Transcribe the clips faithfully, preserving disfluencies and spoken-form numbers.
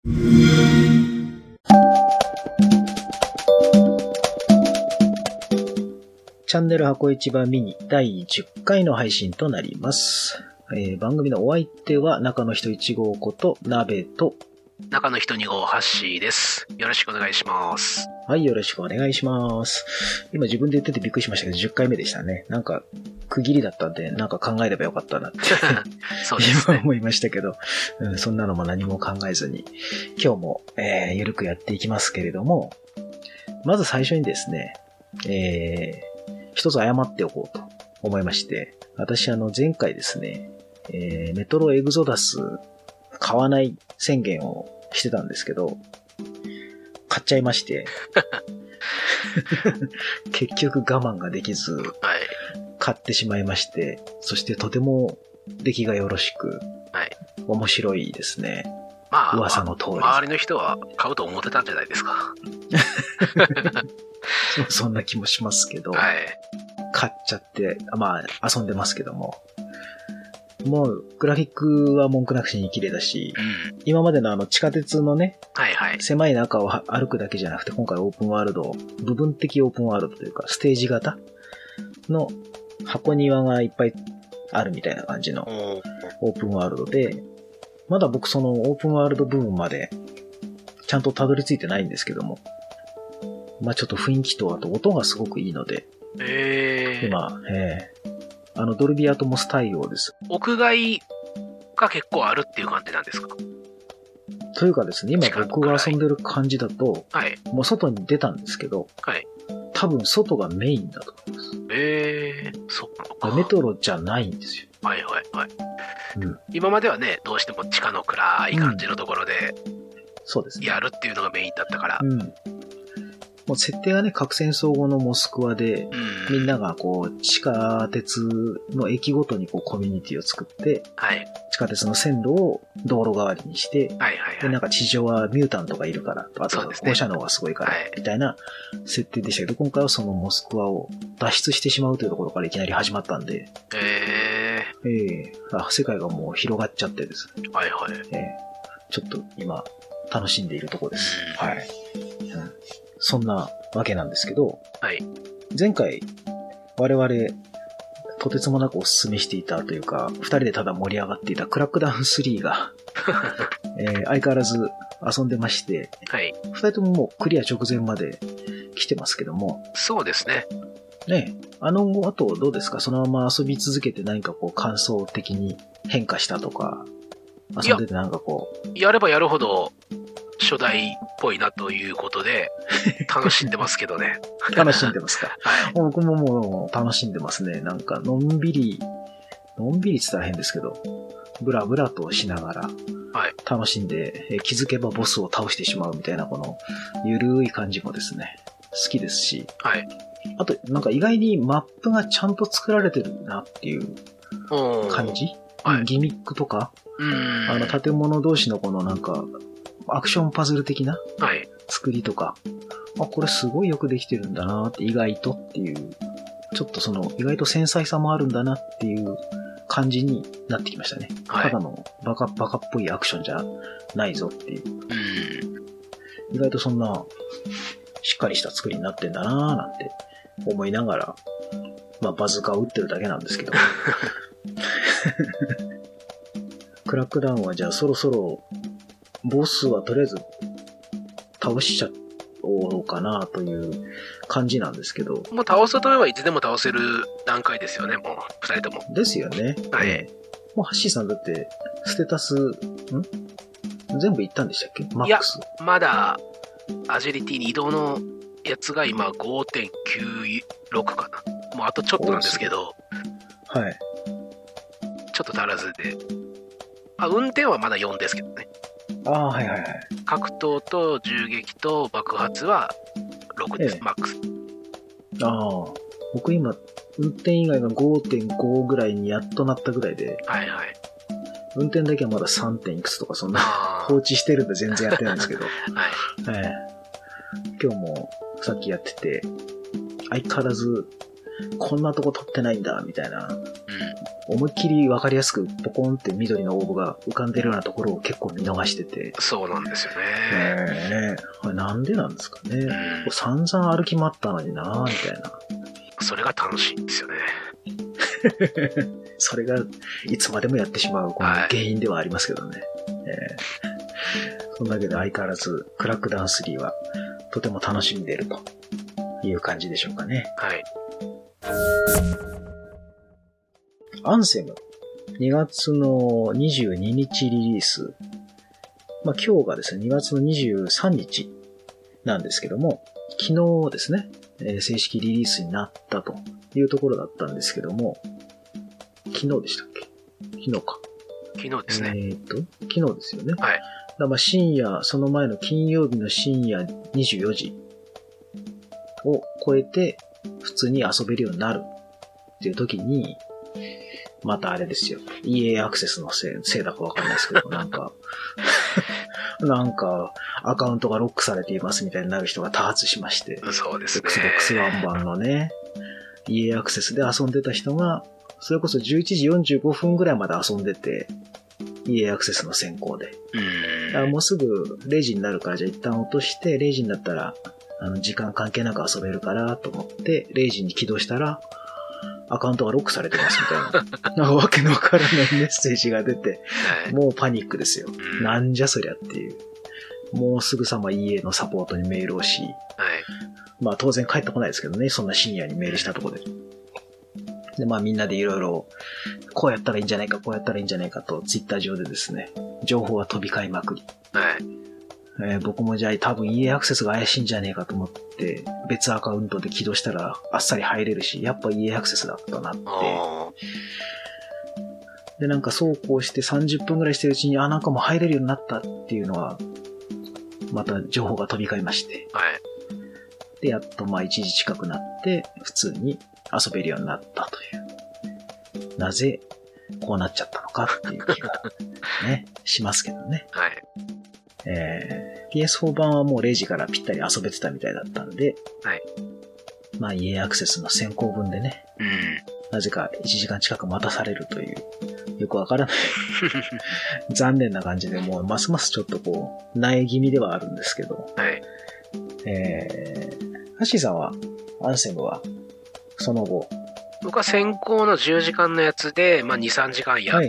チャンネル箱市場ミニだいじゅっかいの配信となります。えー、番組のお相手は中の人いち号こと鍋と中の人に号ハッシーです。よろしくお願いします。 はい、よろしくお願いします。今自分で言っててびっくりしましたけどじゅっかいめでしたね。なんか区切りだったんでなんか考えればよかったなってそうですね、 今思いましたけど、うん、そんなのも何も考えずに今日も、えー、ゆるくやっていきますけれども、まず最初にですね、えー一つ謝っておこうと思いまして、私あの前回ですね、えー、メトロエグゾダス買わない宣言をしてたんですけど、買っちゃいまして、結局我慢ができず、買ってしまいまして、そしてとても出来がよろしく、はい、面白いですね。 まあ、 噂の通り。 周りの人は買うと思ってたんじゃないですか。 そ, そんな気もしますけど、 はい、 買っちゃって、まあ遊んでますけども、もうグラフィックは文句なくしに綺麗だし、うん、今までのあの地下鉄のね、 はいはい、 狭い中を歩くだけじゃなくて、今回オープンワールド、部分的オープンワールドというかステージ型の箱庭がいっぱいあるみたいな感じのオープンワールドで、まだ僕そのオープンワールド部分までちゃんとたどり着いてないんですけども、まあちょっと雰囲気とあと音がすごくいいので、 えー、 今、えー、あのドルビーアトモス対応です。 屋外が結構あるっていう感じなんですか？ というかですね、今僕が遊んでる感じだと、はい、もう外に出たんですけど、はい、多分外がメインだと思います。 えー、そうなのか。 メトロじゃないんですよ。 はいはいはい。うん、今まではね、どうしても地下の暗い感じのところで、うん、 そうですね。 やるっていうのがメインだったから。 うん。もう設定はね、核戦争後のモスクワで、うん、みんながこう、地下鉄の駅ごとにこうコミュニティを作って、はい、地下鉄の線路を道路代わりにして、はいはいはい、で、なんか地上はミュータントがいるから、あと放射能がすごいから、みたいな設定でしたけど、今回はそのモスクワを脱出してしまうというところからいきなり始まったんで、 えー、えー、あ、世界がもう広がっちゃってですね。 はいはい。 えー、ちょっと今、楽しんでいるところです。うん、はい。うん、そんなわけなんですけど、はい、前回我々とてつもなくお勧めしていたというか、二人でただ盛り上がっていたクラックダウンスリーが、えー、相変わらず遊んでまして、はい、二人とももうクリア直前まで来てますけども、 そうですね。 ね、あの後どうですか？そのまま遊び続けて何かこう感想的に変化したとか、遊んでてなんかこう や, やればやるほど初代っぽいなということで楽しんでますけどね。 楽しんでますか？ はい。 僕ももう楽しんでますね。なんかのんびりのんびりって言ったら変ですけど、ブラブラとしながら楽しんで、はい、気づけばボスを倒してしまうみたいなこのゆるい感じもですね、好きですし、はい。あとなんか意外にマップがちゃんと作られてるなっていう感じ、はい、ギミックとか、うんあの建物同士のこのなんかアクションパズル的な作りとか、はい、あ、これすごいよくできてるんだなって、意外とっていう、ちょっとその意外と繊細さもあるんだなっていう感じになってきましたね。はい、ただのバカバカっぽいアクションじゃないぞっていう。うん、意外とそんなしっかりした作りになってんだなーなんて思いながら、まあバズーカを撃ってるだけなんですけど。クラックダウンはじゃあそろそろボスはとりあえず倒しちゃおうかなという感じなんですけど。 もう倒そうと思えばいつでも倒せる段階ですよね、もう二人とも。 ですよね。はい。もうハッシーさんだってステータスん全部いったんでしたっけ？マックス。いや、まだアジリティに移動のやつが今 ごてんきゅうろく かな。もうあとちょっとなんですけど。 はい。 ちょっと足らずで。あ、運転はまだよんですけどね。 ああ、はいはいはい。 格闘と銃撃と爆発はろくです、ええ、マックス。 ああ、僕今、運転以外が ごてんご ぐらいにやっとなったぐらいで、 はいはい。 運転だけはまださんてんいくつとかそんな放置してるんで全然やってないんですけど、はい、ええ。今日もさっきやってて、相変わらずこんなとこ撮ってないんだみたいな思いっきり分かりやすくポコンって緑のオーブが浮かんでるようなところを結構見逃してて。 そうなんですよね。 えー、これなんでなんですかね。うん、散々歩き回ったのになみたいな。 それが楽しいんですよね。 それがいつまでもやってしまうこの原因ではありますけどね。はい、えー、そんなわけで相変わらずクラックダウンスリーはとても楽しんでいるという感じでしょうかね。 はい。 アンセム、にがつのにじゅうににちリリース。まあ、今日がですね、にがつのにじゅうさんにちなんですけども、昨日ですね、えー、正式リリースになったというところだったんですけども、昨日でしたっけ？昨日か。 昨日ですね。 えーっと、昨日ですよね。 はい。 だまあ深夜、その前の金曜日の深夜にじゅうよじを超えて普通に遊べるようになるっていう時に、またあれですよ。イーエー アクセスのせい、せいだかわかんないですけど、なんか、なんか、アカウントがロックされていますみたいになる人が多発しまして。 そうですね。 エックスボックスワン 版のね、イーエー アクセスで遊んでた人が、それこそじゅういちじよんじゅうごふんぐらいまで遊んでて、イーエー アクセスの先行で。 うん。 だからもうすぐれいじになるから、じゃあ一旦落として、れいじになったら、あの、時間関係なく遊べるからと思って、れいじに起動したら、アカウントがロックされてますみたいな。なんかわけのわからないメッセージが出て、はい、もうパニックですよ。うん、なんじゃそりゃっていう。もうすぐさま イーエー のサポートにメールをし、はい、まあ当然帰ってこないですけどね、そんな深夜にメールしたところで。で、まあみんなでいろいろ、こうやったらいいんじゃないか、こうやったらいいんじゃないかと、ツイッター上でですね、情報が飛び交いまくり。 はい。 えー、僕もじゃあ多分 イーエー アクセスが怪しいんじゃねえかと思って、別アカウントで起動したらあっさり入れるし、やっぱ イーエー アクセスだったなって。で、なんかそうこうしてさんじゅっぷんぐらいしてるうちに、あ、なんかもう入れるようになったっていうのは、また情報が飛び交いまして。 はい。 で、やっとまあいちじ近くなって、普通に遊べるようになったという。なぜこうなっちゃったのかっていう気がね、しますけどね。 はい。 えー、ピーエスフォー 版はもうれいじからぴったり遊べてたみたいだったんで、 はい。 まあ イーエー アクセスの先行分でね、 うん。 なぜかいちじかん近く待たされるという、よくわからない残念な感じで、もうますますちょっとこう、苗気味ではあるんですけど、 はい。 えー、ハッシーさんは、アンセムは、その後、 僕は先行のじゅうじかんのやつで、まあに、さんじかんやって、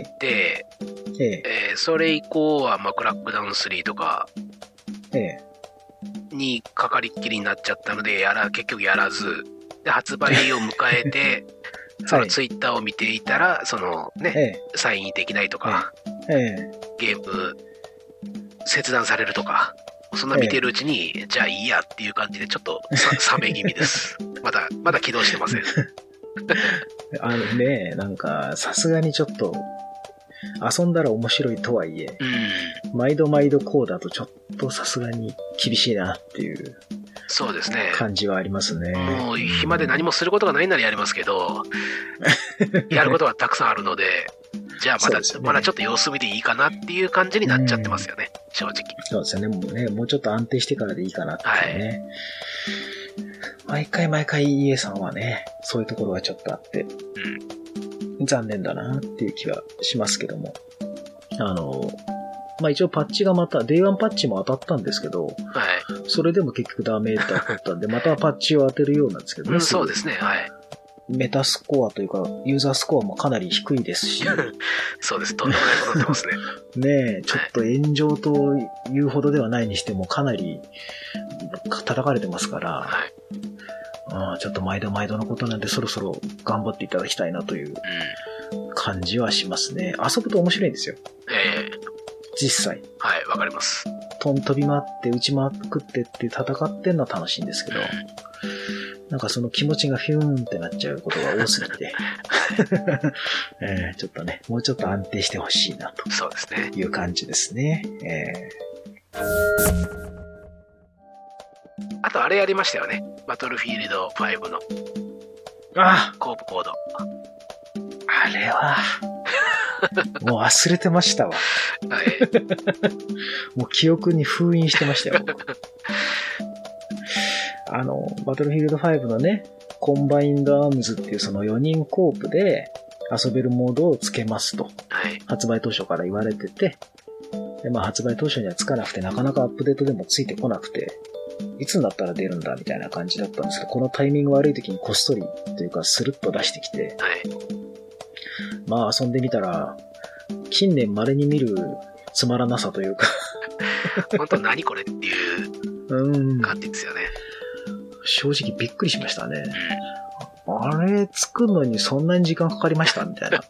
はい、えーえー、それ以降は、まあクラックダウンスリーとか、 えー、 にかかりっきりになっちゃったので、やら、結局やらず、で、発売を迎えて、そのツイッターを見ていたら、はい、そのね、えー、サインできないとか、 えー、 ゲーム切断されるとか、そんな見てるうちに、えー、じゃあいいやっていう感じでちょっと冷め気味です。まだ、まだ起動してません。 あのね、なんか、さすがにちょっと、遊んだら面白いとはいえ、 うん、 毎度毎度こうだとちょっとさすがに厳しいなっていう。 そうですね。 感じはありますね。 もう暇で何もすることがないならやりますけど、やることはたくさんあるので、じゃあまだ、ね、まだちょっと様子見でいいかなっていう感じになっちゃってますよね、うん、正直。 そうですよね。もうね、もうちょっと安定してからでいいかなってね。はい、毎回毎回 イーエー さんはね、そういうところがちょっとあって、うん、残念だなっていう気はしますけども。あの、まあ一応パッチがまた、デイワン パッチも当たったんですけど、 はい、 それでも結局ダメだったんで、またパッチを当てるようなんですけどね。 うん、そうですね、はい。 メタスコアというか、ユーザースコアもかなり低いですし。 そうです、とんでもないことになってますね。 ねえ、ちょっと炎上というほどではないにしても、かなり叩かれてますから、 はい、 うん、ちょっと毎度毎度のことなんで、そろそろ頑張っていただきたいなという感じはしますね。遊ぶと面白いんですよ。 ええー。 実際。 はい、わかります。 飛び回って、打ち回ってって戦ってんのは楽しいんですけど、うん、なんかその気持ちがフィューンってなっちゃうことが多すぎて、えー、ちょっとね、もうちょっと安定してほしいなと。 そうですね。 いう感じですね。えー、 あとあれやりましたよね。バトルフィールドファイブの。 あコープコード。 あれは、もう忘れてましたわ。 はい。 もう記憶に封印してましたよ。あの、バトルフィールドファイブのね、コンバインドアームズっていうそのよにんコープで遊べるモードをつけますと。 はい。 発売当初から言われてて、で、まあ発売当初にはつかなくて、なかなかアップデートでもついてこなくて、いつになったら出るんだみたいな感じだったんですけど、このタイミング悪い時にこっそりというかスルッと出してきて、 はい。 まあ遊んでみたら、近年稀に見るつまらなさというか本当何これっていう感じですよね。 正直びっくりしましたね。うん、あれ作るのにそんなに時間かかりましたみたいな。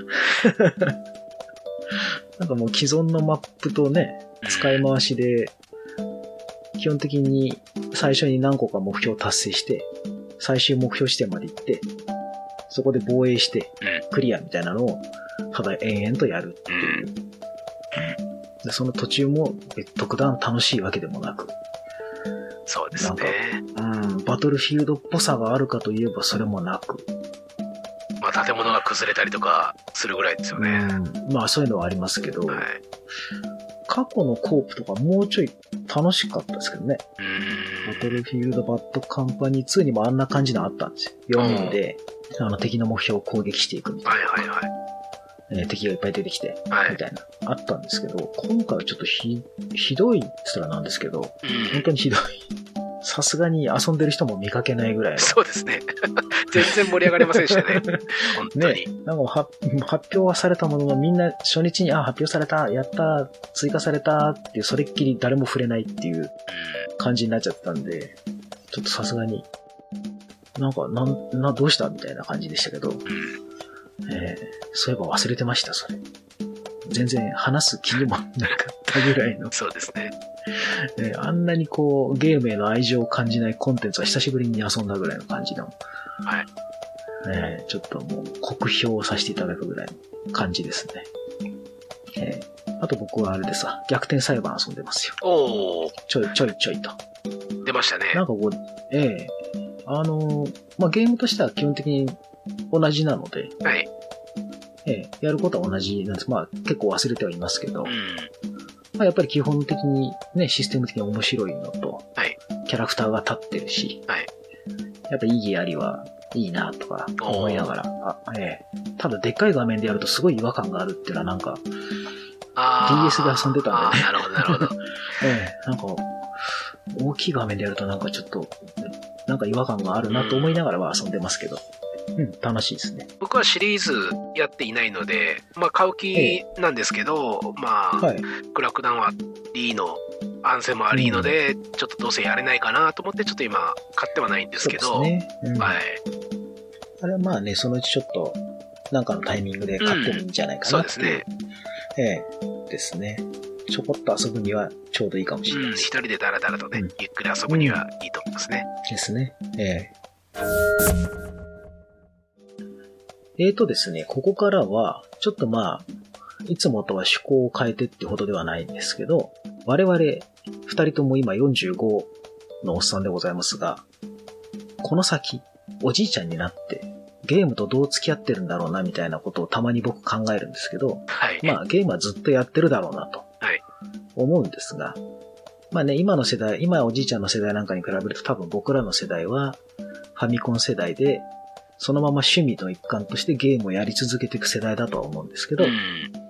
なんかもう既存のマップとね、使い回しで、基本的に最初に何個か目標を達成して、最終目標地点まで行って、そこで防衛して、クリアみたいなのを、ただ延々とやるっていう。でその途中も特段楽しいわけでもなく。 そうですね。 なんか、うん、バトルフィールドっぽさがあるかといえばそれもなく。 まあ建物が崩れたりとかするぐらいですよね。 うん、まあそういうのはありますけど、 はい、 過去のコープとかもうちょい楽しかったですけどね。 うーん、 バトルフィールドバッドカンパニーツーにもあんな感じのあったんですよ。よにんで、あの敵の目標を攻撃していくみたいな。 はいはいはい。 えー、敵がいっぱい出てきて、 はい、 みたいな、あったんですけど、今回はちょっとひ、ひどいって言ったらなんですけど、うん、本当にひどい。さすがに遊んでる人も見かけないぐらいの。 そうですね。全然盛り上がりませんでしたね。本当に。 ね、なんか発表はされたものの、みんな初日に、あ、発表された、やった、追加されたっていう、それっきり誰も触れないっていう感じになっちゃったんで、ちょっとさすがに、なんか、なん、な、どうしたみたいな感じでしたけど、えー、そういえば忘れてました、それ。全然話す気にもなかったぐらいの。 そうですね。 えー、あんなにこう、ゲームへの愛情を感じないコンテンツは久しぶりに遊んだぐらいの感じの。 はい。 えー、ちょっともう、酷評をさせていただくぐらいの感じですね。えー、あと僕はあれでさ、逆転裁判遊んでますよ。 おー。 ちょいちょいちょいと。 出ましたね。 なんかこう、ええー、あのー、まあ、ゲームとしては基本的に同じなので、 はい。 ええ、やることは同じなんです。まあ結構忘れてはいますけど、 うん、 まあ、やっぱり基本的にね、システム的に面白いのと、 はい、 キャラクターが立ってるし、 はい、 やっぱ意義ありはいいなとか思いながら、あ、ええ、ただでっかい画面でやるとすごい違和感があるっていうのはなんか、ディーエス で遊んでたんでね。 なるほど、なるほど。 ええ、なんか、大きい画面でやるとなんかちょっと、なんか違和感があるなと思いながらは遊んでますけど。うん、楽しいですね。 僕はシリーズやっていないので、まあ買う気なんですけど、ええ、まあ、はい、クラックダウンはリーの、アンセムはリーので、うん、ちょっとどうせやれないかなと思って、ちょっと今買ってはないんですけど、 そうですね。うん、 はい。 あれはまあね、そのうちちょっと、なんかのタイミングで買ってもいいんじゃないかなっていう、うん、そうですね。ええ、ですね。ちょこっと遊ぶにはちょうどいいかもしれないです。 うん、一人でダラダラとね、うん、ゆっくり遊ぶにはいいと思いますね。 ですね。ええ。えーとですね、ここからは、ちょっとまあ、いつもとは趣向を変えてってほどではないんですけど、我々、二人とも今よんじゅうごのおっさんでございますが、この先、おじいちゃんになって、ゲームとどう付き合ってるんだろうなみたいなことをたまに僕考えるんですけど、 はい、 まあゲームはずっとやってるだろうなと、思うんですが、まあね、今の世代、今おじいちゃんの世代なんかに比べると多分僕らの世代は、ファミコン世代で、そのまま趣味の一環としてゲームをやり続けていく世代だとは思うんですけど、うん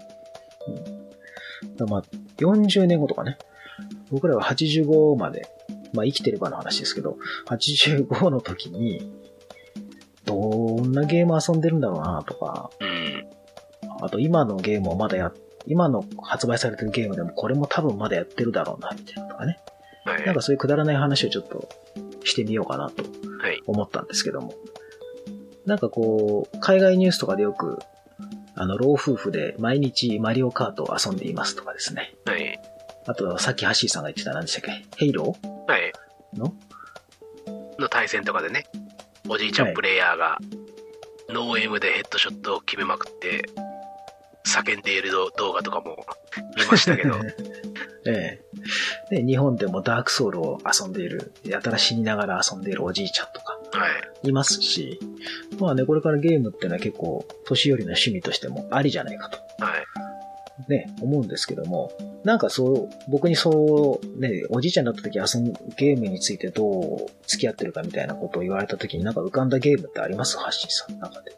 うん、まあ、よんじゅうねんごとかね、僕らははちじゅうごまで、まあ生きてればの話ですけど、はちじゅうごの時に、どんなゲーム遊んでるんだろうなとか、うん、あと今のゲームをまだや、今の発売されてるゲームでもこれも多分まだやってるだろうな、みたいなとかね。はい、なんかそういうくだらない話をちょっとしてみようかなと思ったんですけども。はい、なんかこう、海外ニュースとかでよく、あの、老夫婦で毎日マリオカートを遊んでいますとかですね。 はい。 あと、さっきハッシーさんが言ってた何でしたっけ？ヘイロー？ はい。 のの対戦とかでね、おじいちゃんプレイヤーが、ノーエムでヘッドショットを決めまくって、叫んでいる動画とかも見ましたけど。 ええ。で、日本でもダークソウルを遊んでいる、やたら死にながら遊んでいるおじいちゃんとか、いますし、はい、まあね、これからゲームっていうのは結構、年寄りの趣味としてもありじゃないかと。 はい。 ね、思うんですけども、なんかそう、僕にそう、ね、おじいちゃんになった時遊ん、ゲームについてどう付き合ってるかみたいなことを言われた時になんか浮かんだゲームってあります？ハッシーさんの中で。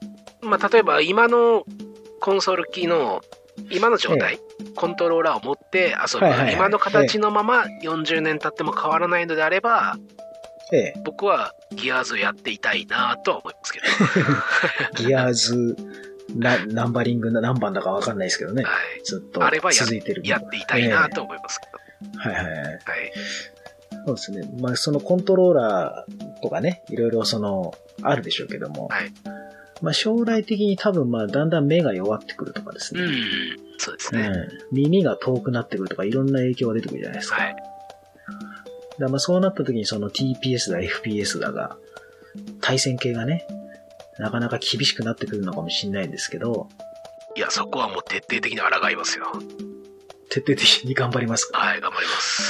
まあ、例えば今のコンソール機の今の状態、ええ、コントローラーを持って遊ぶ、はいはいはい、今の形のままよんじゅうねん経っても変わらないのであれば、ええ、僕はギアーズをやっていたいなとは思いますけど。ギアーズなナンバリング何番だかわかんないですけどね。はい、ずっと続いてる。 やっていたいなと思いますけど。 ええ、はいはいはい。はい、そうですね。まあそのコントローラーとかね、いろいろそのあるでしょうけども。はい。まあ将来的に多分まあだんだん目が弱ってくるとかですね。 うん。そうですね。うん、 耳が遠くなってくるとかいろんな影響が出てくるじゃないですか。はい。だまあそうなった時にその ティーピーエス だ エフピーエス だが対戦系がねなかなか厳しくなってくるのかもしれないんですけど、 いやそこはもう徹底的に抗いますよ。 徹底的に頑張りますか。 はい頑張ります。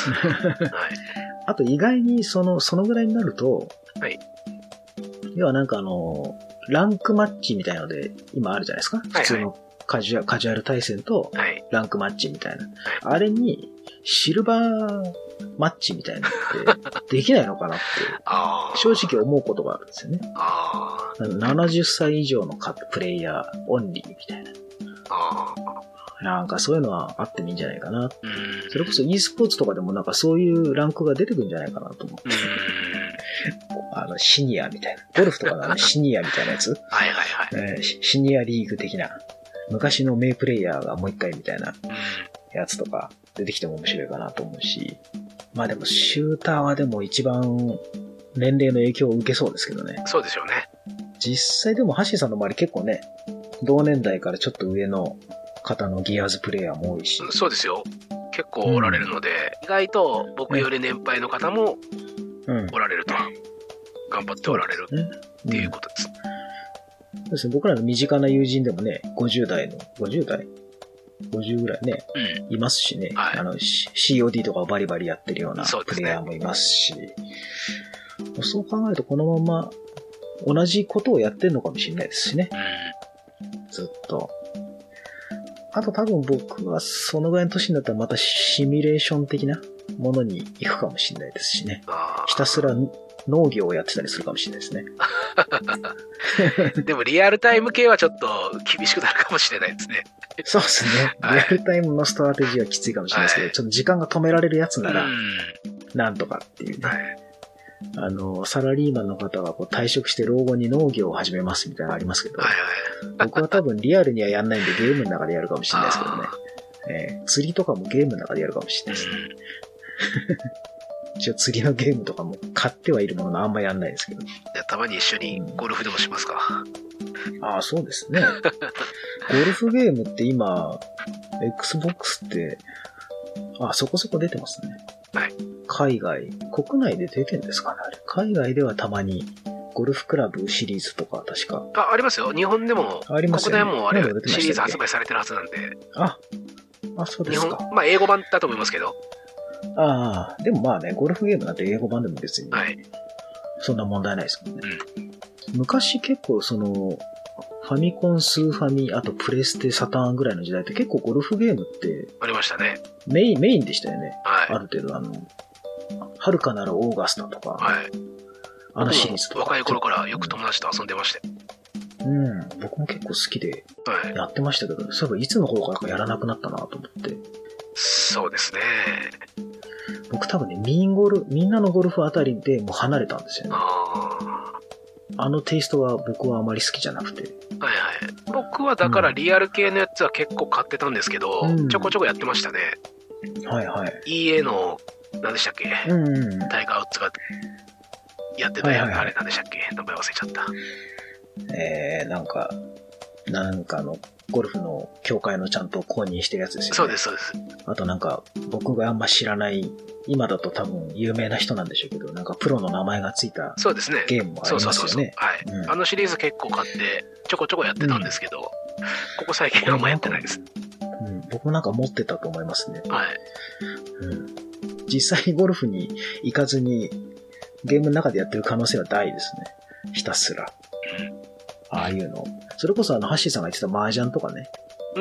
はい。 あと意外にそのそのぐらいになると、はい。要はなんかあのランクマッチみたいなので今あるじゃないですか。はいはい、普通のカジュアルカジュアル対戦とランクマッチみたいな、はい、あれにシルバーマッチみたいなのってできないのかなって正直思うことがあるんですよね。あななじゅっさい以上のプレイヤーオンリーみたいな。あなんかそういうのはあってもいいんじゃないかな。それこそ e スポーツとかでもなんかそういうランクが出てくるんじゃないかなと思って。あのシニアみたいな。ゴルフとかのあのシニアみたいなやつ。はいはいはい、えー。シニアリーグ的な。昔の名プレイヤーがもう一回みたいなやつとか出てきても面白いかなと思うし。まあでもシューターはでも一番年齢の影響を受けそうですけどね。 そうでしょうね。 実際でもハッシーさんの周り結構ね、同年代からちょっと上の方のギアーズプレイヤーも多いし。 そうですよ。結構おられるので、うん、意外と僕より年配の方もおられると、うん、頑張っておられるっていうことです。 そうですね。僕らの身近な友人でもね、ごじゅう代の、ごじゅう代ごじゅうぐらいね、うん、いますしね、はい、あの シーオーディー とかをバリバリやってるようなプレイヤーもいますし、そうですね。そう考えるとこのまま同じことをやってるのかもしれないですしね、うん、ずっと。あと多分僕はそのぐらいの年になったらまたシミュレーション的なものに行くかもしれないですしね。ひたすら農業をやってたりするかもしれないですね。 でもリアルタイム系はちょっと厳しくなるかもしれないですね。 そうですね。リアルタイムのストラテジーはきついかもしれないですけど、はい、ちょっと時間が止められるやつなら、なんとかっていうね。はい、あの、サラリーマンの方はこう退職して老後に農業を始めますみたいなのありますけど、はいはい、僕は多分リアルにはやんないんでゲームの中でやるかもしれないですけどね。えー、釣りとかもゲームの中でやるかもしれないですね。一応釣りのゲームとかも買ってはいるもののあんまやんないですけど。 じゃあたまに一緒にゴルフでもしますか。 うん、ああ、そうですね。ゴルフゲームって今、Xbox って、あ、そこそこ出てますね。はい。海外、国内で出てんですかね、あれ。海外ではたまに、ゴルフクラブシリーズとか確か。 あ、ありますよ。日本でも、ありますよね、国内もあれ、シリーズ発売されてるはずなんで。 あ、あ、そうですか。 日本、まあ英語版だと思いますけど。 ああ、でもまあね、ゴルフゲームなんて英語版でも別に、はい、そんな問題ないですもんね。うん、昔結構その、ファミコン、スーファミ、あとプレステ、サターンぐらいの時代って結構ゴルフゲームって、 ありましたね。 メイン、メインでしたよね。はい。ある程度あの、遥かなるオーガスタとか、はい。あのシリーズとか。 若い頃からよく友達と遊んでましたよ。 うん、僕も結構好きでやってましたけど、はい、そういえばいつの頃からかやらなくなったなと思って。 そうですね。 僕多分ね、ミンゴル、みんなのゴルフあたりでもう離れたんですよね。ああのテイストは僕はあまり好きじゃなくて。 はいはい。僕はだからリアル系のやつは結構買ってたんですけど、うん、ちょこちょこやってましたね。 はいはい。 イーエー の、何でしたっけ、うんうん、タイガーウッズがやってたやつ、はいはいはい、あれ何でしたっけ、名前忘れちゃった。 えー、なんか、なんかの、ゴルフの協会のちゃんと公認してるやつですよね。 そうです、そうです。 あとなんか、僕があんま知らない、今だと多分有名な人なんでしょうけど、なんかプロの名前がついたそうですね。 ゲームもありますよね。そうそうそうそう。 はい、うん。あのシリーズ結構買って、ちょこちょこやってたんですけど、うん、ここ最近あんまやってないです。 うん、僕もなんか持ってたと思いますね。はい。うん。実際にゴルフに行かずに、ゲームの中でやってる可能性は大ですね。ひたすら。うん。ああいうの。それこそあの、ハッシーさんが言ってた麻雀とかね。 うん、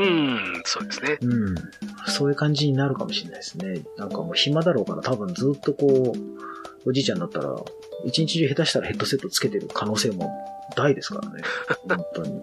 そうですね。 うん。そういう感じになるかもしれないですね。なんかもう暇だろうから多分ずっとこう、おじいちゃんだったら、一日中下手したらヘッドセットつけてる可能性も大ですからね。本当に。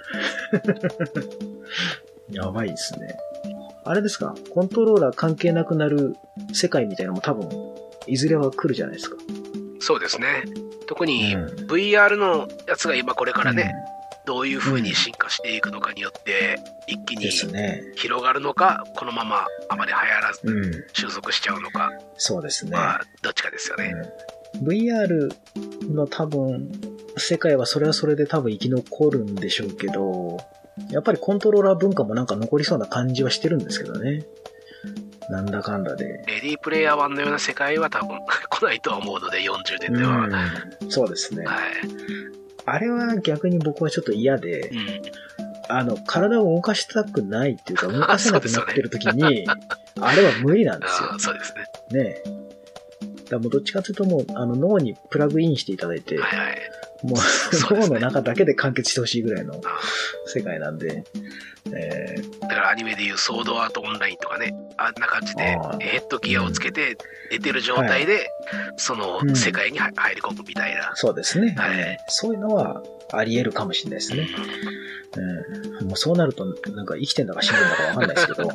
やばいですね。あれですか、コントローラー関係なくなる世界みたいなのも多分、いずれは来るじゃないですか。 そうですね。特に ブイアール のやつが今これからね、うん、どういう風に進化していくのかによって、一気に広がるのか、このままあまり流行らず収束しちゃうのか。うん、 そうですね。 まあ、どっちかですよね。 うん、ブイアール の多分、世界はそれはそれで多分生き残るんでしょうけど、やっぱりコントローラー文化もなんか残りそうな感じはしてるんですけどね。なんだかんだで。 レディープレイヤーワンのような世界は多分来ないとは思うので、よんじゅうねんでは。 うん、そうですね。 はい。 あれは逆に僕はちょっと嫌で、うん、あの、体を動かしたくないっていうか、動かせなくなってる時に、あれは無理なんですよ。 あ、そうですね。 ねえ。だからもうどっちかというともう、あの、脳にプラグインしていただいて、はいはい、もう、脳の中だけで完結してほしいぐらいの世界なんで、えー、だからアニメでいうソードアートオンラインとかね、あんな感じでヘッドギアをつけて寝てる状態で、うん、その世界に入り込むみたいな。 うん、そうですね、はい。そういうのはあり得るかもしれないですね。うんうん、もうそうなると、なんか生きてんだか死んでんだかわかんないですけど、はい、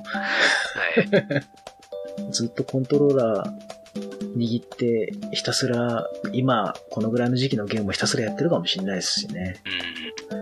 ずっとコントローラー握ってひたすら今このぐらいの時期のゲームをひたすらやってるかもしれないですしね。うん、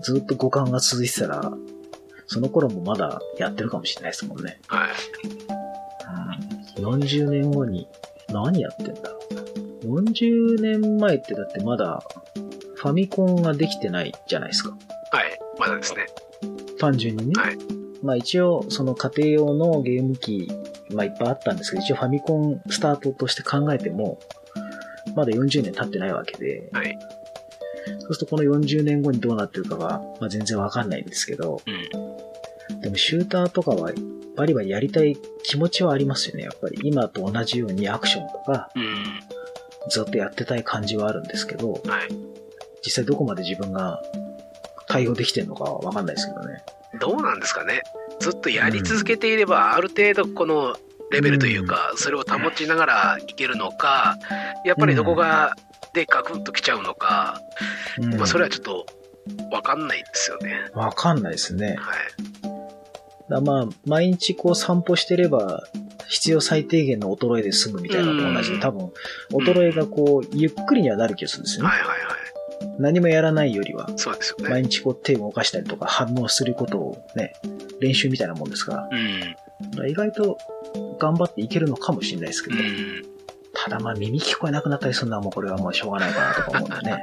ずっと互換が続いてたら、その頃もまだやってるかもしれないですもんね。 はい。 うん、よんじゅうねんごに何やってんだろう。よんじゅうねんまえってだってまだファミコンができてないじゃないですか。 はい、まだですね。 単純にね。 はい。 まあ一応その家庭用のゲーム機、まあいっぱいあったんですけど、一応ファミコンスタートとして考えても、まだよんじゅうねん経ってないわけで。 はい。 そうするとこのよんじゅうねんごにどうなってるかは、まあ全然わかんないんですけど、うん、でもシューターとかはバリバリやりたい気持ちはありますよね。やっぱり今と同じようにアクションとか、うん、ずっとやってたい感じはあるんですけど、はい、実際どこまで自分が対応できてるのかはわかんないですけどね。 どうなんですかね。ずっとやり続けていれば、ある程度このレベルというか、うん、それを保ちながらいけるのか、やっぱりどこがでガクンときちゃうのか、うん、まあそれはちょっとわかんないですよね。 わかんないですね。 はい。 だまあ、毎日こう散歩してれば、必要最低限の衰えで済むみたいなのと同じで、多分、衰えがこう、ゆっくりにはなる気がするんですよね。 はいはいはい。 何もやらないよりは、 そうですよね。 毎日こう手を動かしたりとか反応することをね、練習みたいなもんですから、うん、だから意外と頑張っていけるのかもしれないですけど、うん、ただまあ耳聞こえなくなったりするのはもうこれはもうしょうがないかなとか思うんでね。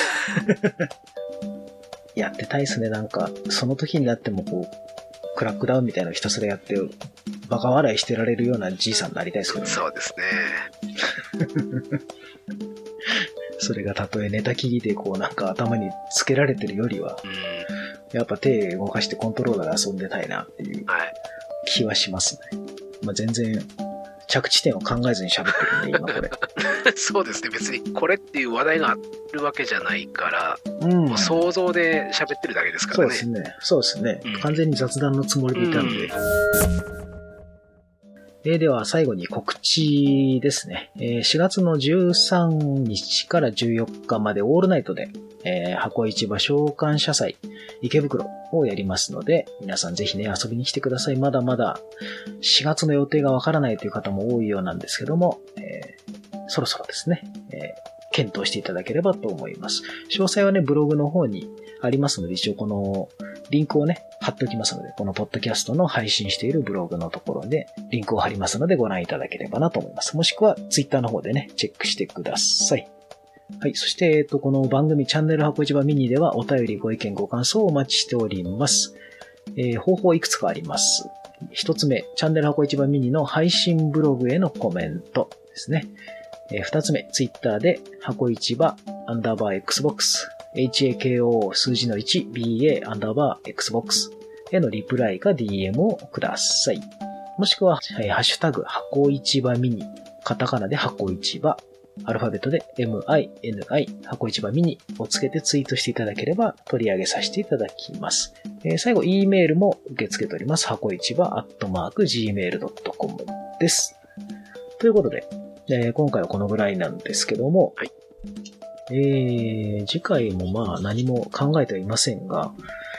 やってたいですね、なんか、その時になってもこう、クラックダウンみたいなのひたすらやって、バカ笑いしてられるようなじいさんになりたいですけどね。 そうですね。 それがたとえ寝たきりでこうなんか頭につけられてるよりは、うん、やっぱ手動かしてコントローラーで遊んでたいなっていう気はしますね。まあ、全然着地点を考えずに喋ってるんで今これ。 そうですね。別にこれっていう話題があるわけじゃないから、うん、もう想像で喋ってるだけですからね。 そうですね。そうですね。うん、完全に雑談のつもりでいたんで。うんえー、では最後に告知ですね。えー、しがつのじゅうさんにちからじゅうよっかまでオールナイトで、えー、箱市場召喚社祭池袋をやりますので、皆さんぜひね遊びに来てください。まだまだしがつの予定がわからないという方も多いようなんですけども、えー、そろそろですね、えー、検討していただければと思います。詳細はねブログの方にありますので、一応このリンクをね、貼っておきますので、このポッドキャストの配信しているブログのところでリンクを貼りますのでご覧いただければなと思います。もしくはツイッターの方でね、チェックしてください。はい。そして、えっと、この番組チャンネル箱市場ミニではお便り、ご意見、ご感想をお待ちしております。えー、方法いくつかあります。一つ目、チャンネル箱市場ミニの配信ブログへのコメントですね。えー、二つ目、ツイッターで箱市場アンダーバー Xboxエイチエーケーオー 数字の いちビーエー アンダーバー Xbox へのリプライか ディーエム をください。もしくは、えー、ハッシュタグ箱市場ミニ、カタカナで箱市場、アルファベットで エムアイエヌアイ 箱市場ミニをつけてツイートしていただければ取り上げさせていただきます。えー、最後、E メールも受け付けております。箱市場アットマーク ジーメールドットコム です。ということで、えー、今回はこのぐらいなんですけども、はい、えー、次回もまあ何も考えてはいませんが、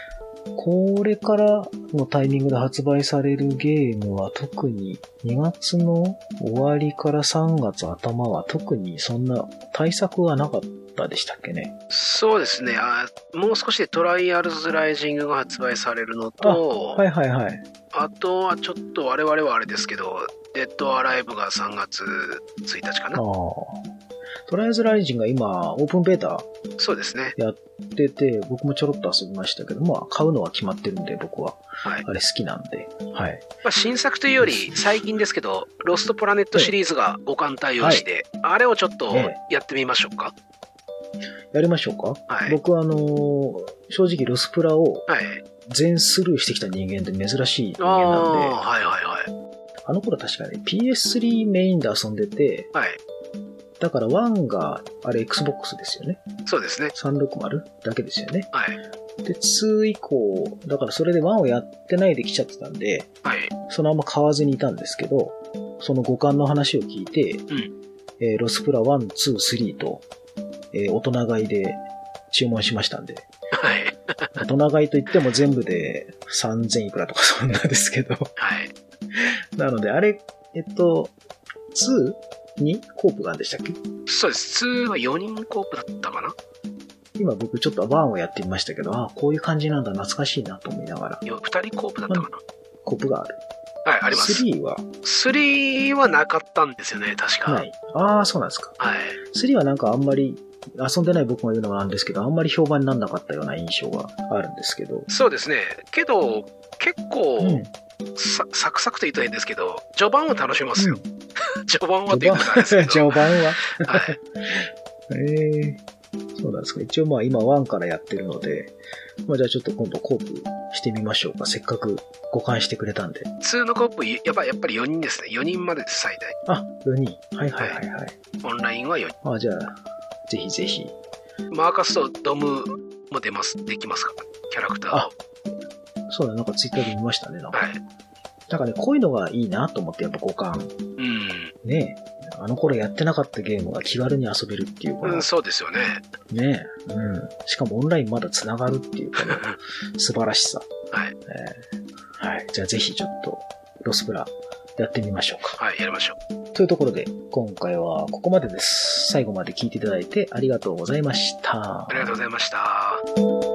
これからのタイミングで発売されるゲームは特ににがつの終わりからさんがつ頭は特にそんな対策はなかったでしたっけね。 そうですね。あ、もう少しでトライアルズライジングが発売されるのと、 はいはいはい。 あとはちょっと我々はあれですけど、デッドアライブがさんがつついたちかな。ああ。 トライアルズライジングが今オープンベータそうですね。 やってて、僕もちょろっと遊びましたけど、まあ買うのは決まってるんで僕は、はい、あれ好きなんで、はい。 まあ、新作というより最近ですけど、ロストプラネットシリーズが互換対応して、はい、あれをちょっとやってみましょうか。 やりましょうか。はい、僕はあのー、正直ロスプラを全スルーしてきた人間で珍しい人間なんで、 あ、はいはいはい、 あの頃確かね ピーエススリー メインで遊んでて、はい、だからワンがあれ Xbox ですよね。 そうですね。 さんびゃくろくじゅうだけですよね。 はい。 で、ツー以降、だからそれでワンをやってないで来ちゃってたんで、 はい。 そのまま買わずにいたんですけど、その互換の話を聞いて、うん、えー、ロスプラワン、ツー、スリーと、えー、大人買いで注文しましたんで。 はい。 大人買いといっても全部でさんぜんいくらとかそんなんですけど。 はい。 なので、あれ、えっと、ツーにコープがあるんでしたっけ？ そうです。ツーはよにんコープだったかな？ 今僕ちょっとワンをやってみましたけど、ああ、こういう感じなんだ、懐かしいなと思いながら。 いや、ふたりコープだったかな？ コープがある。 はい、あります。 スリーは ? スリー はなかったんですよね、確か。 はい。ああ、そうなんですか。 はい。 スリーはなんかあんまり、遊んでない僕が言うのもなんですけど、あんまり評判にならなかったような印象があるんですけど。 そうですね。けど、結構、うん、さサクサクと言ったらいいんですけど、序盤は楽しめますよ。うん、序盤はっていうことなんですけど。 序盤ははい。 えー、そうなんですか。一応まあ今ワンからやってるので、まあじゃあちょっと今度コープしてみましょうか。せっかく互換してくれたんで。 ツーのコープ、やっぱやっぱりよにんですね。よにんまでです、最大。 あ、よにん。はいはいはいはい。 オンラインはよにん。 あ、じゃあ、ぜひぜひ。 マーカスとドムも出ます、できますか？キャラクター。あ、 そうだ、なんかツイッターで見ましたね。なんか、 はい。 なんかね、こういうのがいいなと思って、やっぱ互換。 うん。 ねえ。あの頃やってなかったゲームが気軽に遊べるっていうか、 うん、そうですよね。 ねえ。うん。しかもオンラインまだ繋がるっていうか、ね、素晴らしさ。 はい、 えー。はい。じゃあぜひちょっと、ロスプラやってみましょうか。 はい、やりましょう。というところで、今回はここまでです。最後まで聞いていただいてありがとうございました。 ありがとうございました。